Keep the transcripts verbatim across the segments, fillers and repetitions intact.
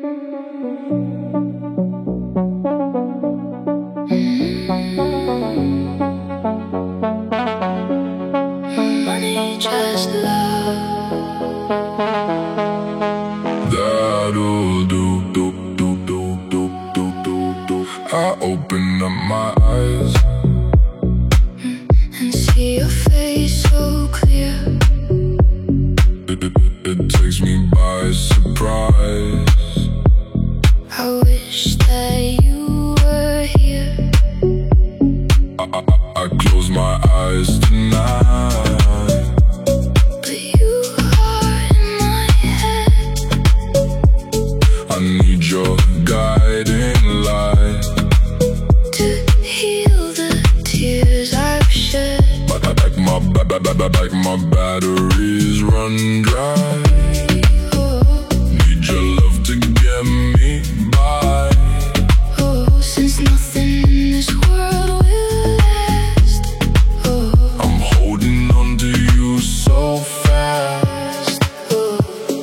Money, just love. That'll do, do, do, do, do, do, do, do. I open up my eyes And see your face so clear. It, it, it takes me by surprise. I wish that you were here. I, I, I close my eyes tonight, But you are in my head. I need your guiding light To heal the tears I've shed. Like, like my, ba ba ba ba like my batteries run dry. Oh, Need your love to get me by. oh, since nothing in this world will last. Oh, I'm holding on to you so fast. oh,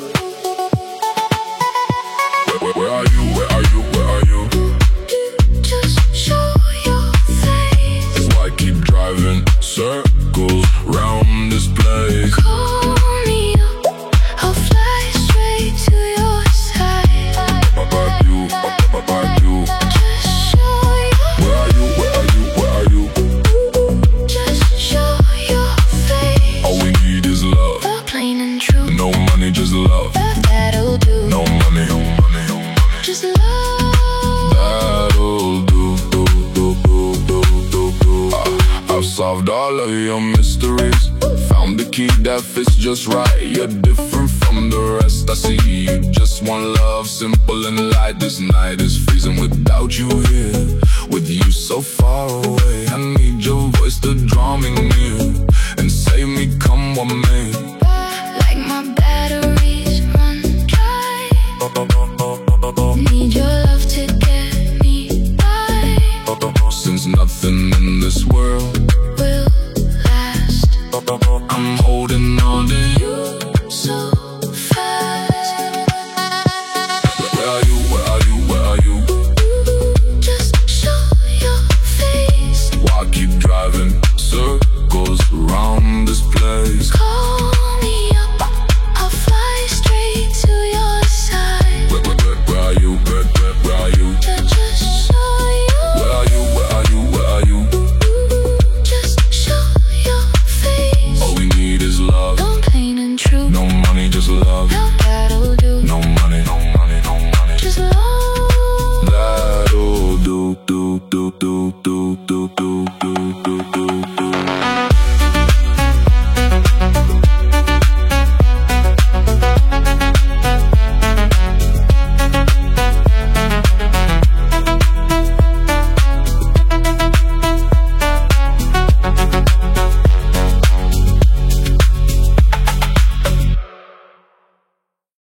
Where, where, where are you? Where are you? Where are you? just show your face. Why keep driving circles round this place? Call me up, I'll fly straight to your side. About you, about you. Just show your, Where are you? Where are you? Where are you? just show your face. All we need is love. The plain and true, No money, just love. that'll do. No money, no money, no money. Just love. That'll do, do, do, do, do, do, do. Uh, I've solved all of your mysteries. Found the key that fits just right. You're different from the rest. I see you just want love, simple and light. This night is freezing without you here. With you so far away, I need your voice to draw me near and save me come what may. Like my batteries run dry. Need your love to get me by. Since nothing in this world Will last. I'm holding on to you. So fast. Where are you? Where are you? Where are you? Just show your face. Why keep driving circles around this place? Call me up, I'll fly straight to your side. Where, where, where, where are you? Where, where, where are you? To just show you. Where are you? Where are you? Where are you? Just show your face. All we need is love. Don't plain and true. No money, just love. Now that'll do. No money, no money, no money. Just love. That'll do, do, do, do, do, do, do, do, do, do.